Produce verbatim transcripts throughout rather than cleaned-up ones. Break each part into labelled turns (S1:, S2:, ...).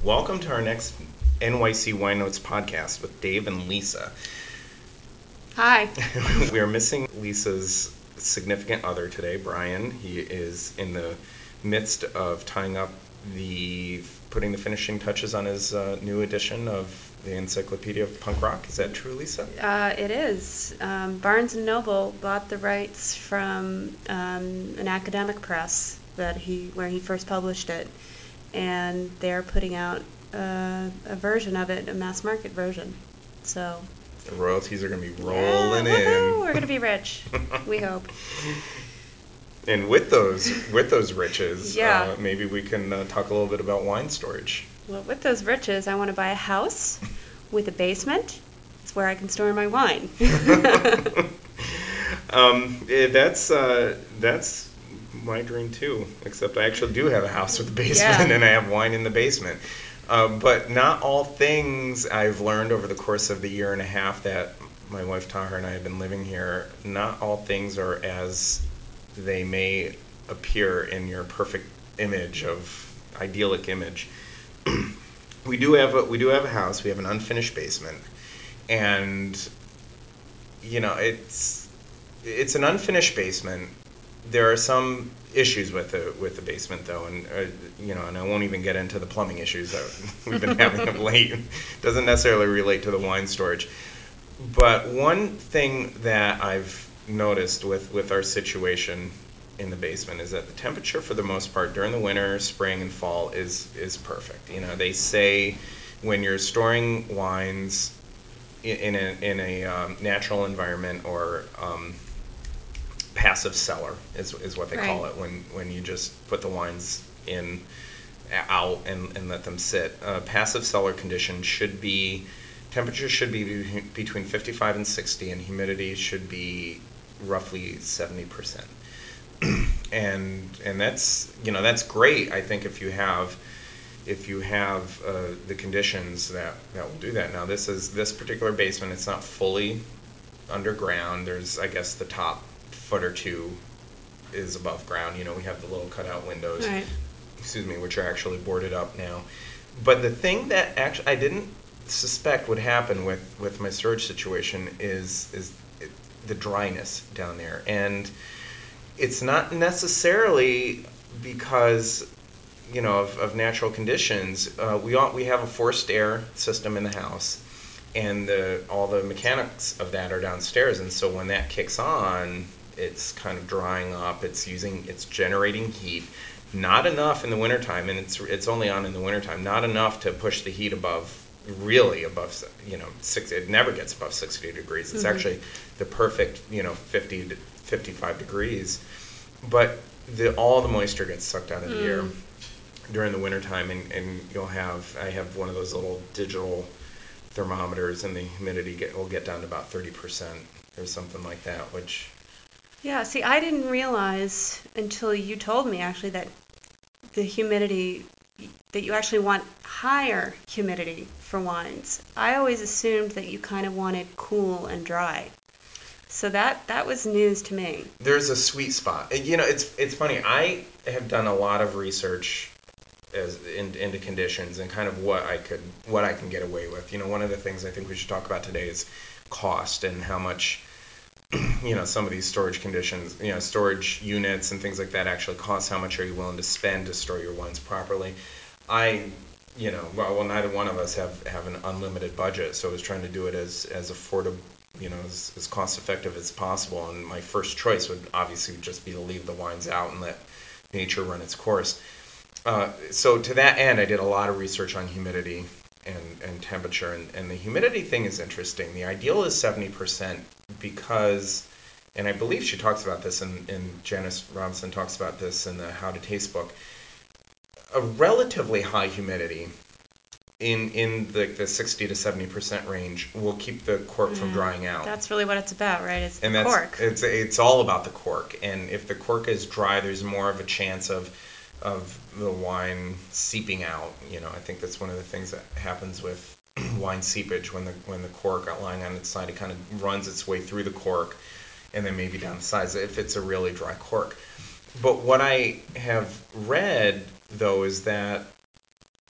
S1: Welcome to our next N Y C Wine Notes podcast with Dave and Lisa.
S2: Hi.
S1: We are missing Lisa's significant other today, Brian. He is in the midst of tying up the, putting the finishing touches on his uh, new edition of the Encyclopedia of Punk Rock. Is that true, Lisa?
S2: Uh, it is. Um, Barnes and Noble bought the rights from um, an academic press that he where he first published it, and they're putting out uh, a version of it, a mass market version. So
S1: The royalties are going to be
S2: yeah,
S1: rolling
S2: woohoo,
S1: in.
S2: we're gonna be rich. We hope.
S1: And with those with those riches,
S2: Yeah.
S1: uh, maybe we can uh, talk a little bit about wine storage.
S2: Well, with those riches, I want to buy a house with a basement. It's where I can store my wine.
S1: um, eh, that's uh, that's my dream too. Except I actually do have a house with a basement,
S2: Yeah.
S1: and I have wine in the basement. Uh, but not all things I've learned over the course of the year and a half that my wife Tahar and I have been living here. Not all things are as they may appear in your perfect image of idyllic image. we do have a, we do have a house. We have an unfinished basement, and you know it's it's an unfinished basement. There are some issues with the with the basement though, and uh, you know, and I won't even get into the plumbing issues that we've been having of late. Doesn't necessarily relate to the wine storage, but one thing that I've noticed with with our situation in the basement is that the temperature for the most part during the winter, spring, and fall is is perfect. You know, they say when you're storing wines in, in a in a um, natural environment or um, passive cellar is, is what they
S2: Right.
S1: call it when when you just put the wines in out and, and let them sit. Uh, passive cellar condition should be temperature should be between fifty-five and sixty, and humidity should be roughly seventy percent. and and that's you know that's great. I think if you have if you have uh, the conditions that, that will do that. Now this is this particular basement. It's not fully underground. There's I guess the top foot or two is above ground. You know, we have the little cutout windows,
S2: Right.
S1: excuse me, which are actually boarded up now. But the thing that actually I didn't suspect would happen with, with my storage situation is is it, the dryness down there, and it's not necessarily because you know of, of natural conditions. Uh, we all, we have a forced air system in the house, and the all the mechanics of that are downstairs, and so when that kicks on, it's kind of drying up. It's using it's generating heat, not enough in the wintertime, and it's it's only on in the wintertime, not enough to push the heat above really above you know six. It never gets above sixty degrees. It's
S2: Mm-hmm.
S1: actually the perfect you know fifty to fifty-five degrees, but the all the moisture gets sucked out of the air
S2: Mm.
S1: during the wintertime, and, and you'll have I have one of those little digital thermometers, and the humidity get, will get down to about thirty percent or something like that, which
S2: Yeah, see, I didn't realize until you told me actually that the humidity, that you actually want higher humidity for wines. I always assumed that you kind of wanted cool and dry. So that that was news to me.
S1: there's a sweet spot. You know, it's it's funny. I have done a lot of research as in, into conditions and kind of what I could what I can get away with. You know, one of the things I think we should talk about today is cost and how much you know some of these storage conditions, you know, storage units and things like that actually cost. How much are you willing to spend to store your wines properly? I you know well, well neither one of us have have an unlimited budget, so I was trying to do it as as affordable, you know, as, as cost effective as possible. And my first choice would obviously just be to leave the wines out and let nature run its course. Uh, so to that end, I did a lot of research on humidity and, and temperature, and, and the humidity thing is interesting. The ideal is seventy percent because, and I believe she talks about this, and, and Janice Robinson talks about this in the How to Taste book, a relatively high humidity in, in the, the sixty to seventy percent range will keep the cork from
S2: Mm,
S1: drying out.
S2: that's really what it's about, right? It's the
S1: And that's
S2: cork.
S1: it's it's all about the cork. And if the cork is dry, there's more of a chance of of the wine seeping out. You know, I think that's one of the things that happens with wine seepage when the when the cork lying on its side, it kind of runs its way through the cork and then maybe down the sides if it's a really dry cork. But what I have read though is that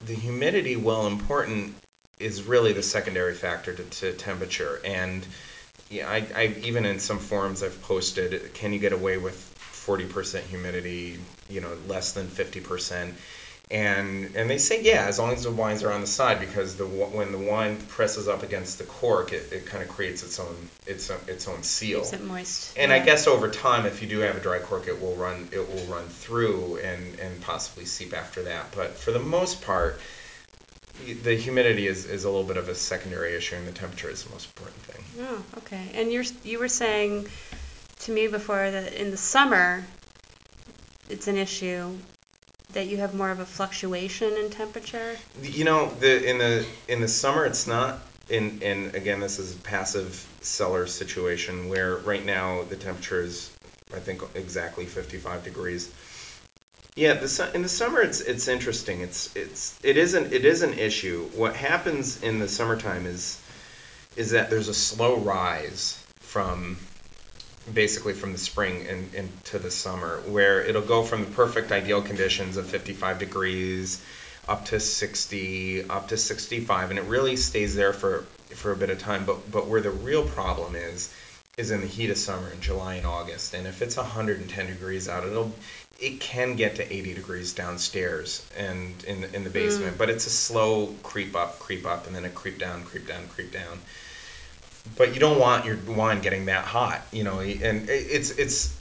S1: the humidity, while important, is really the secondary factor to, to temperature. And yeah, I, I even in some forums I've posted, can you get away with forty percent humidity, you know, less than fifty percent? And and they say, yeah, as long as the wines are on the side, because the when the wine presses up against the cork, it, it kind of creates its own its own, its own seal.
S2: Keeps it moist.
S1: And
S2: yeah.
S1: I guess over time, if you do have a dry cork, it will run it will run through and, and possibly seep after that. But for the most part, the humidity is, is a little bit of a secondary issue, and the temperature is the most important thing.
S2: Oh, okay. And you're you were saying to me before that in the summer, it's an issue that you have more of a fluctuation in temperature.
S1: You know, the in the in the summer it's not. In and again, this is a passive cellar situation where right now the temperature is, I think, exactly fifty-five degrees. Yeah, the su- in the summer it's it's interesting. It's it's it isn't it is an issue. What happens in the summertime is is that there's a slow rise from basically from the spring and into the summer, where it'll go from the perfect ideal conditions of fifty-five degrees up to sixty, up to sixty-five, and it really stays there for for a bit of time. But but where the real problem is is in the heat of summer in July and August. And if it's one hundred ten degrees out, it'll it can get to eighty degrees downstairs and in in the basement,
S2: Mm.
S1: but it's a slow creep up, creep up, and then a creep down, creep down, creep down. But you don't want your wine getting that hot, you know. And it's it's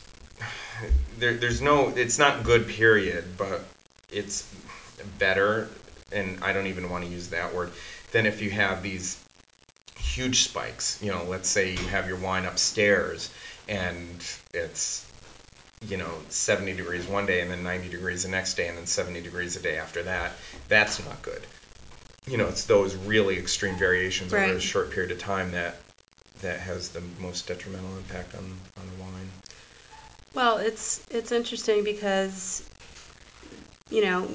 S1: there, there's no, it's not good, period, but it's better, and I don't even want to use that word, than if you have these huge spikes. You know, let's say you have your wine upstairs and it's, you know, seventy degrees one day and then ninety degrees the next day and then seventy degrees a day after that. That's not good. You know, it's those really extreme variations
S2: Right.
S1: over a short period of time that that has the most detrimental impact on on the wine.
S2: Well, it's it's interesting because you know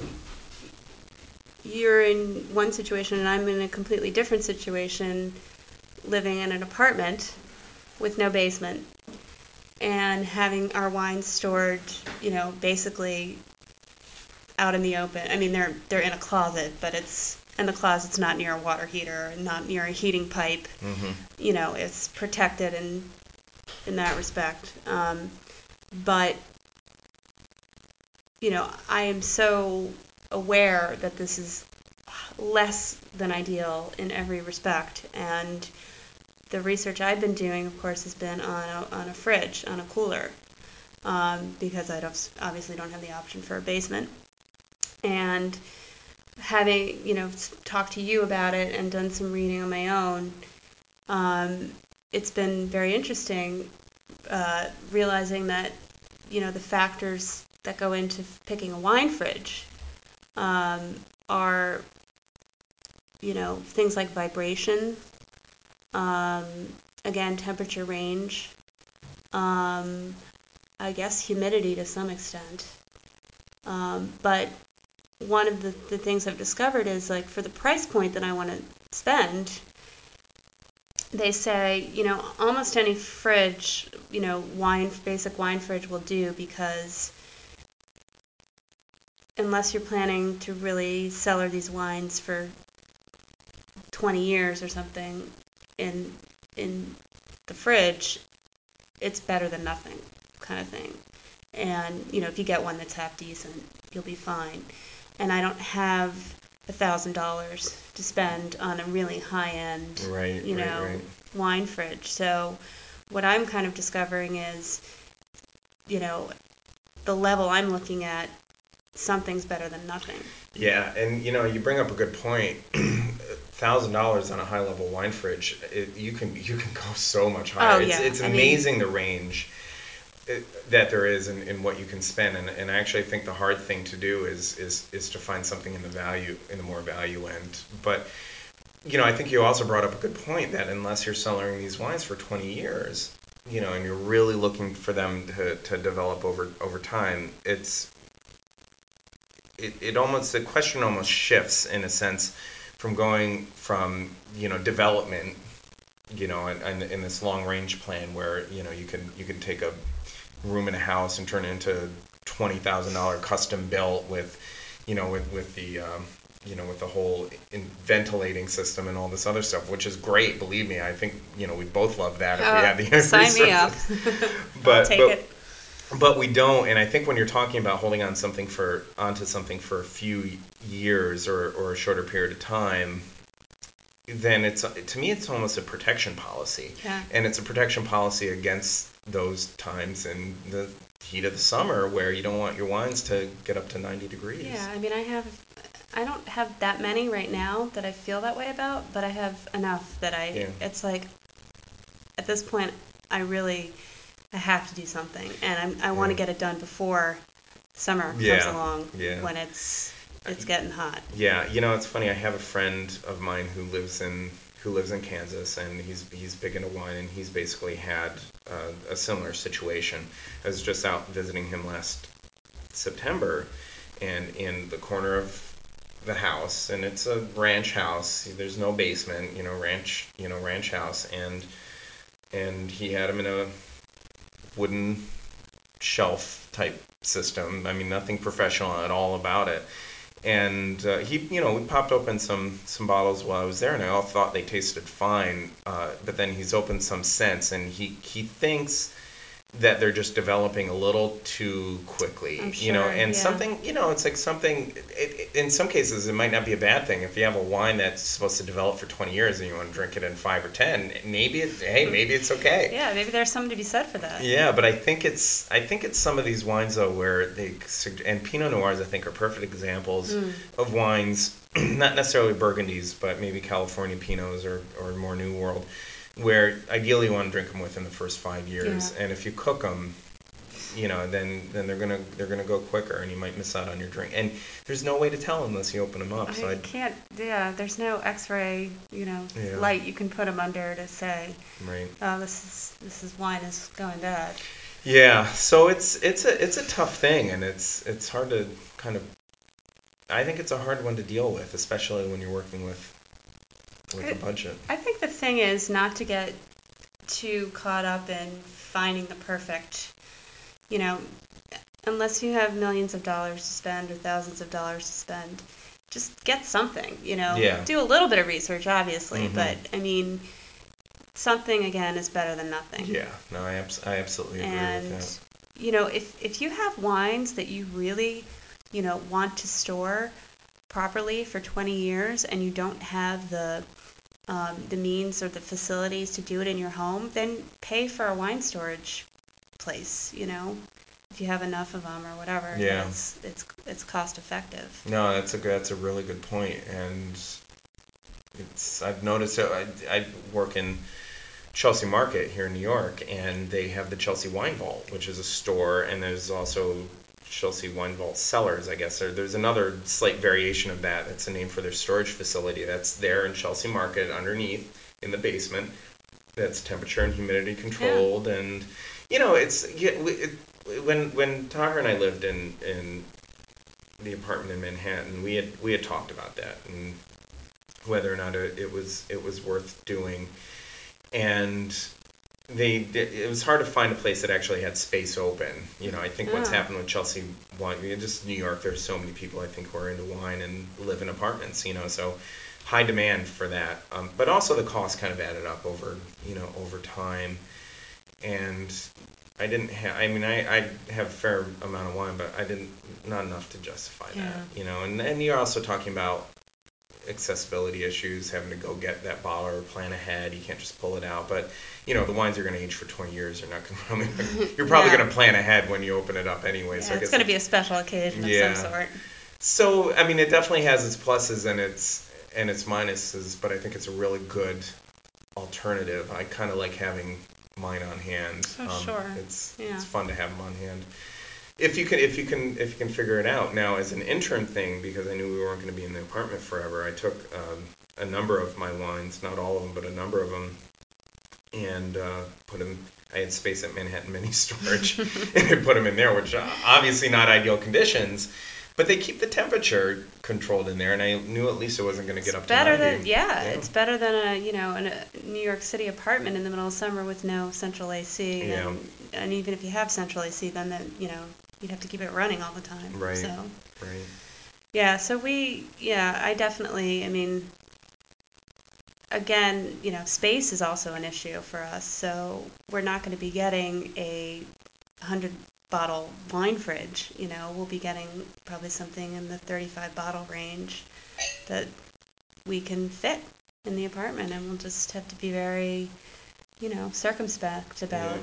S2: you're in one situation and I'm in a completely different situation, living in an apartment with no basement and having our wines stored, you know, basically out in the open. I mean, they're they're in a closet, but it's and the closet's not near a water heater and not near a heating pipe.
S1: Mm-hmm.
S2: You know, it's protected in in that respect. Um, but you know, I am so aware that this is less than ideal in every respect, and the research I've been doing, of course, has been on a, on a fridge, on a cooler, um, because I don't, obviously don't have the option for a basement. And having, you know, talked to you about it and done some reading on my own, um, it's been very interesting uh, realizing that, you know, the factors that go into picking a wine fridge um, are, you know, things like vibration, um, again, temperature range, um, I guess humidity to some extent. Um, but one of the, the things I've discovered is like for the price point that I want to spend, they say, you know, almost any fridge, you know, wine, basic wine fridge will do because unless you're planning to really cellar these wines for twenty years or something in in the fridge, it's better than nothing kind of thing. And, you know, if you get one that's half decent, you'll be fine. And I don't have a thousand dollars to spend on a really high end,
S1: Right,
S2: you
S1: right,
S2: know,
S1: right.
S2: wine fridge. So what I'm kind of discovering is, you know, the level I'm looking at, something's better than nothing.
S1: Yeah, and you know, you bring up a good point. Thousand dollars on a high level wine fridge, it, you can you can go so much higher.
S2: Oh
S1: It's
S2: yeah,
S1: it's
S2: I mean,
S1: amazing the range uh, that there is in, in what you can spend, and, and I actually think the hard thing to do is is is to find something in the value in the more value end. But you know, I think you also brought up a good point that unless you're cellaring these wines for twenty years, you know, and you're really looking for them to, to develop over over time, it's it, it almost the question almost shifts in a sense from going from, you know, development, you know, and, and in this long range plan where, you know, you can you can take a room in a house and turn it into twenty thousand dollar custom built with, you know, with with the um, you know, with the whole in ventilating system and all this other stuff, which is great. Believe me, I think you know we both love that if we
S2: Uh,
S1: had the
S2: sign me up.
S1: resources.
S2: I'll
S1: But
S2: take
S1: but
S2: it.
S1: but we don't, and I think when you're talking about holding on something for onto something for a few years or, or a shorter period of time, then it's to me it's almost a protection policy,
S2: Yeah.
S1: and it's a protection policy against those times in the heat of the summer where you don't want your wines to get up to ninety degrees.
S2: Yeah, I mean, I have, I don't have that many right now that I feel that way about, but I have enough that I,
S1: Yeah.
S2: it's like, at this point, I really, I have to do something, and I'm, I want to
S1: Yeah.
S2: get it done before summer comes
S1: Yeah,
S2: along,
S1: yeah.
S2: when it's, it's getting hot.
S1: Yeah, you know, it's funny. I have a friend of mine who lives in who lives in Kansas, and he's he's big into wine, and he's basically had uh, a similar situation. I was just out visiting him last September, and in the corner of the house, and it's a ranch house. There's no basement, you know, ranch, you know, ranch house, and and he had him in a wooden shelf type system. I mean, nothing professional at all about it. And uh, he, you know, we popped open some some bottles while I was there, and I all thought they tasted fine. Uh, but then he's opened some since, and he he thinks that they're just developing a little too quickly,
S2: I'm
S1: you know,
S2: sure,
S1: and
S2: yeah.
S1: something, you know, it's like something, it, it, in some cases, it might not be a bad thing. If you have a wine that's supposed to develop for twenty years and you want to drink it in five or ten, maybe it's, hey, maybe it's okay.
S2: Yeah, maybe there's something to be said for that.
S1: Yeah, but I think it's, I think it's some of these wines, though, where they, sug- and Pinot Noirs, I think, are perfect examples
S2: Mm.
S1: of wines, not necessarily Burgundies, but maybe California Pinots or, or more New World, where ideally you want to drink them within the first five years.
S2: Yeah.
S1: And if you cook them, you know, then then they're gonna they're gonna go quicker, and you might miss out on your drink. And there's no way to tell unless you open them up. So
S2: I
S1: I,
S2: can't, yeah, there's no x-ray, you know,
S1: Yeah.
S2: light you can put them under to say,
S1: right.
S2: oh, this is, this is wine is going bad.
S1: Yeah. So it's it's a it's a tough thing, and it's it's hard to kind of. I think it's a hard one to deal with, especially when you're working with with a
S2: It-
S1: budget.
S2: I think the thing is not to get too caught up in finding the perfect, you know, unless you have millions of dollars to spend or thousands of dollars to spend, just get something, you know.
S1: Yeah.
S2: Do a little bit of research, obviously,
S1: Mhm.
S2: but I mean, something again is better than nothing.
S1: Yeah. No, I abs- I absolutely agree
S2: And
S1: with
S2: you know, if if you have wines that you really, you know, want to store properly for twenty years and you don't have the um, the means or the facilities to do it in your home, then pay for a wine storage place, you know, if you have enough of them or whatever.
S1: Yeah.
S2: It's it's it's cost effective.
S1: that. No, that's a good, that's a really good point, and it's I've noticed. So I I work in Chelsea Market here in New York, and they have the Chelsea Wine Vault, which is a store, and there's also Chelsea Wine Vault Cellars, I guess. There, there's another slight variation of that. That's a name for their storage facility. That's there in Chelsea Market underneath in the basement. That's temperature and humidity controlled, and you know, it's yeah, we- it, when when Taher and I lived in in the apartment in Manhattan, we had we had talked about that and whether or not it, it was it was worth doing, and they it was hard to find a place that actually had space open. You know, I think what's
S2: Yeah.
S1: happened with Chelsea wine, just New York, there's so many people I think who are into wine and live in apartments. You know, so high demand for that, um, but also the cost kind of added up over you know over time, and I didn't have. I mean, I, I have a fair amount of wine, but I didn't not enough to justify
S2: Yeah.
S1: that. You know, and and you're also talking about accessibility issues, having to go get that bottle or plan ahead. You can't just pull it out. But you know, the wines are going to age for twenty years. You're not going to. You're probably
S2: Yeah.
S1: going to plan ahead when you open it up anyway.
S2: Yeah,
S1: so I
S2: it's
S1: guess
S2: going to be a special occasion of
S1: Yeah.
S2: some sort.
S1: So I mean, it definitely has its pluses and its and its minuses, but I think it's a really good alternative. I kind of like having mine on hand.
S2: Oh, sure.
S1: It's
S2: Yeah.
S1: it's fun to have them on hand. If you can, if you can, if you can figure it out. Now, as an interim thing, because I knew we weren't going to be in the apartment forever, I took um, a number of my wines, not all of them, but a number of them, and uh, put them. I had space at Manhattan Mini Storage, and I put them in there, which are obviously not ideal conditions, but they keep the temperature controlled in there, and I knew at least it wasn't going to get up to
S2: Better
S1: ninety.
S2: than yeah, it's better than a you know in a New York City apartment in the middle of summer with no central A C.
S1: Yeah.
S2: And, and even if you have central A C, then the, you know you'd have to keep it running all the time.
S1: Right.
S2: So
S1: Right.
S2: Yeah, so we, yeah, I definitely, I mean, again, you know, space is also an issue for us. So we're not going to be getting a one hundred bottle wine fridge. You know, we'll be getting probably something in the thirty-five bottle range that we can fit in the apartment, and we'll just have to be very, you know, circumspect about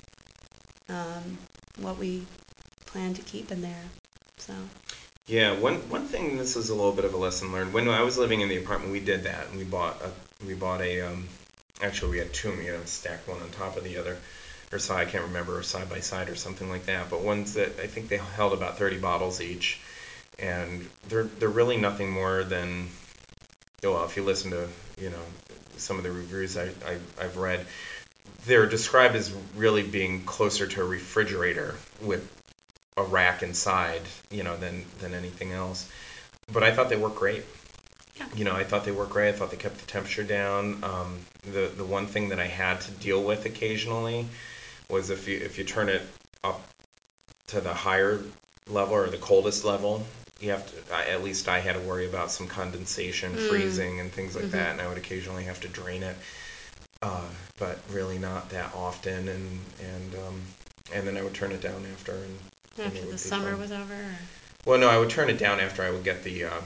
S2: um, what we plan to keep in there. So.
S1: Yeah, one one thing. This is a little bit of a lesson learned. When I was living in the apartment, we did that. We bought a we bought a um, actually we had two. We had them stacked one on top of the other, or so I can't remember, or side by side or something like that. But ones that I think they held about thirty bottles each, and they're they're really nothing more than, well, if you listen to you know some of the reviews I, I I've read, they're described as really being closer to a refrigerator with a rack inside, you know, than than anything else. But I thought they worked great.
S2: Yeah.
S1: You know, I thought they worked great. I thought they kept the temperature down. Um, the the one thing that I had to deal with occasionally was if you if you turn it up to the higher level or the coldest level, you have to. I, at least I had to worry about some condensation,
S2: Mm.
S1: freezing, and things like
S2: Mm-hmm.
S1: that. And I would occasionally have to drain it, uh, but really not that often. And and um, and then I would turn it down after. And, and
S2: After the summer fun. was over? Or?
S1: Well, no, I would turn it down after I would get the. Uh,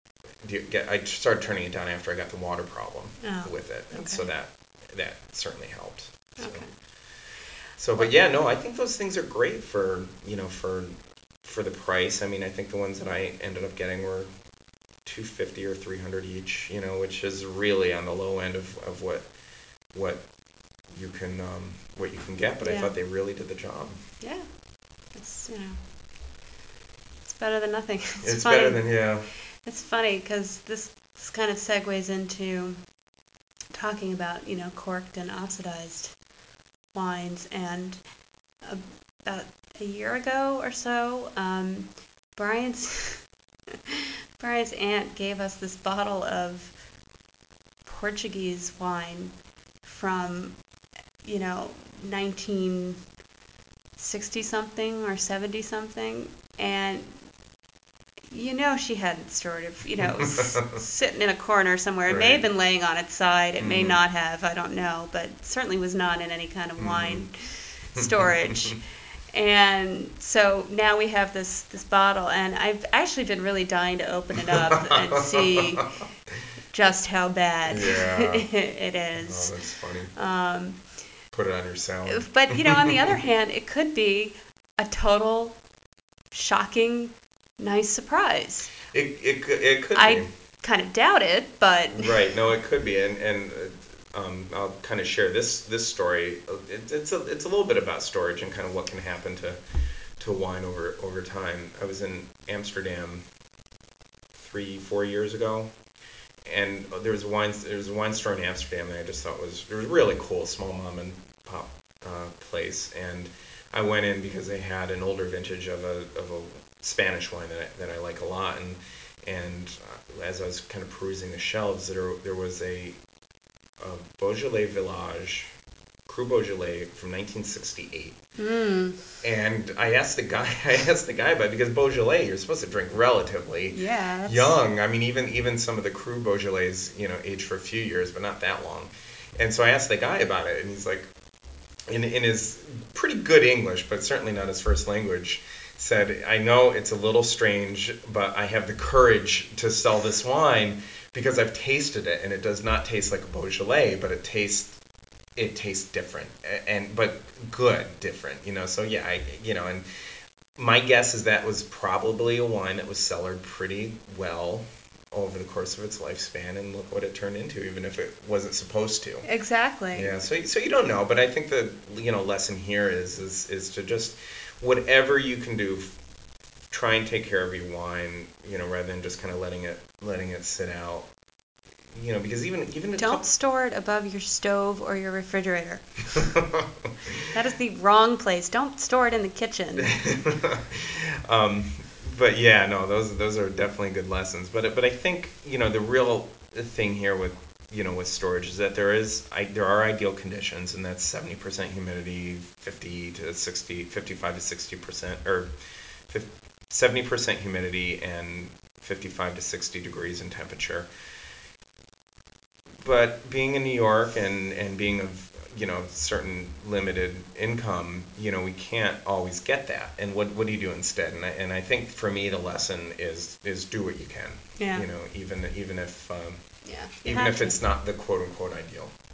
S1: get. I started turning it down after I got the water problem
S2: oh,
S1: with it, and
S2: okay.
S1: so that that certainly helped. So.
S2: Okay.
S1: So, but yeah, no, I think those things are great for you know for for the price. I mean, I think the ones that I ended up getting were two fifty or three hundred each. You know, which is really on the low end of, of what what you can um, what you can get. But
S2: yeah.
S1: I thought they really did the job.
S2: Yeah, it's you know, it's better than nothing. It's,
S1: it's
S2: funny.
S1: better than yeah.
S2: It's funny because this, this kind of segues into talking about you know corked and oxidized wines, and about a year ago or so, um, Brian's Brian's aunt gave us this bottle of Portuguese wine from, you know, nineteen sixty something or seventy something, and you know she hadn't stored it, you know, it was sitting in a corner somewhere. It
S1: Right.
S2: may have been laying on its side. It
S1: mm-hmm.
S2: may not have. I don't know, but certainly was not in any kind of
S1: mm-hmm.
S2: wine storage. And so now we have this this bottle, and I've actually been really dying to open it up and see just how bad
S1: yeah.
S2: it is.
S1: Oh, that's funny.
S2: Um,
S1: Put it on your salad.
S2: but you know, on the other hand, it could be a total shocking, nice surprise.
S1: It it could it could
S2: I
S1: be.
S2: kind of doubt it, but
S1: right. No, it could be, and and uh, um, I'll kind of share this this story. It, it's a it's a little bit about storage and kind of what can happen to to wine over over time. I was in Amsterdam three four years ago, and there was a wine there was a wine store in Amsterdam that I just thought was it was really cool, small mom and pop uh, place, and I went in because they had an older vintage of a of a Spanish wine that I, that I like a lot, and and uh, as I was kind of perusing the shelves, there there was a, a Beaujolais Village, Cru Beaujolais from nineteen sixty-eight.
S2: Mm.
S1: And I asked the guy, I asked the guy about it because Beaujolais, you're supposed to drink relatively
S2: yeah, that's...
S1: young. I mean, even even some of the Cru Beaujolais, you know, age for a few years, but not that long. And so I asked the guy about it, and he's like, in in his pretty good English, but certainly not his first language, said, I know it's a little strange, but I have the courage to sell this wine because I've tasted it, and it does not taste like a Beaujolais, but it tastes it tastes different, and but good different, you know. So yeah, I you know, and my guess is that was probably a wine that was cellared pretty well over the course of its lifespan, and look what it turned into, even if it wasn't supposed to.
S2: Exactly.
S1: Yeah. So so you don't know, but I think the you know lesson here is is is to just whatever you can do, try and take care of your wine, you know, rather than just kind of letting it letting it sit out. You know, because even even a
S2: don't
S1: couple...
S2: store it above your stove or your refrigerator. That is the wrong place. Don't store it in the kitchen.
S1: um, but yeah, no, those those are definitely good lessons. But but I think you know the real thing here with you know with storage is that there is I, there are ideal conditions, and that's seventy percent humidity, fifty to sixty, fifty-five to sixty percent, or seventy percent humidity and fifty-five to sixty degrees in temperature. But being in New York and, and being of, you know, certain limited income, you know, we can't always get that. And what, what do you do instead? And I, and I think for me the lesson is is do what you can.
S2: Yeah.
S1: You know, even even if um,
S2: Yeah.
S1: even if it's not the quote unquote ideal.